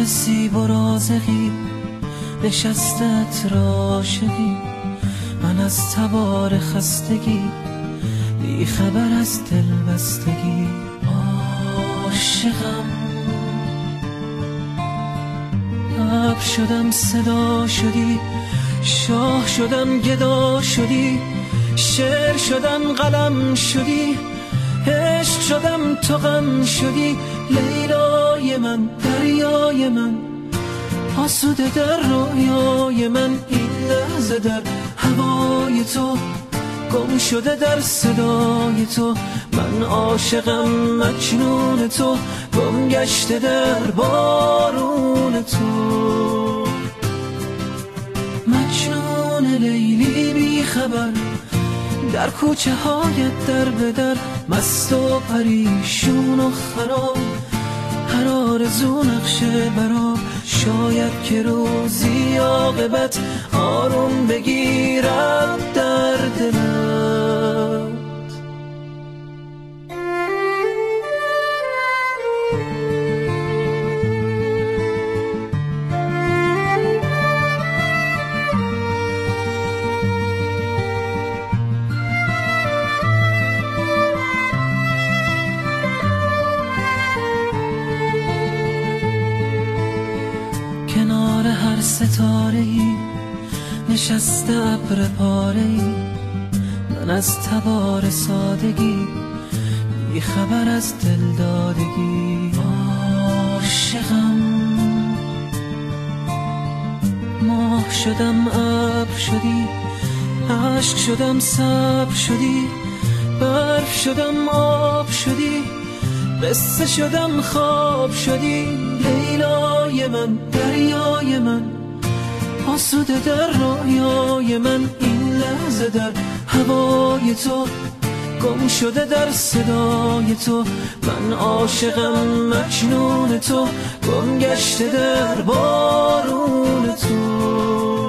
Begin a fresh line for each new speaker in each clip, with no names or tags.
زیب و رازقی نشستت را عاشقی، من از تبار خستگی بی خبر از دل بستگی. عاشقم ابر شدم صدا شدی، شاه شدم گدا شدی، شعر شدم قلم شدی، عشق شدم تو غم شدی. لیلای من دریای من آسوده در رویای من، این لحظه در هوای تو گم شده در صدای تو. من عاشقم مجنون تو، گم گشته در بارون تو. مجنون لیلی بی خبر در کوچه هایت در به در، مست و پریشون و خراب، هر آرزو نقشه برا. شاید که روزی عاقبت آروم بگیرد در دلت. کنار هر ستاره‌ای نشسته ابر پاره‌ای، من از تبار سادگی بی خبر از دل دادگی. عاشقم ماه شدم ابر شدی، عشق شدم صبر شدی، برف شدم آب شدی، قصه شدم خواب شدی. لیلای من دریای من آسوده در رویای من، این لحظه در هوای تو گم شده در صدای تو. من عاشقم مجنون تو، گم گشته در بارون تو.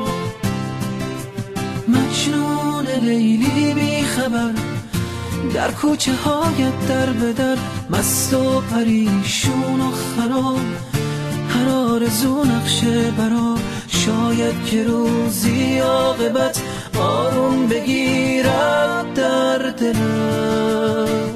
مجنون لیلی بی خبر در کوچه هایت در به در، مست و پریشون و خراب، هر آرزو نقشه برا. شاید که روزی عاقبت آروم بگیرد در دلت.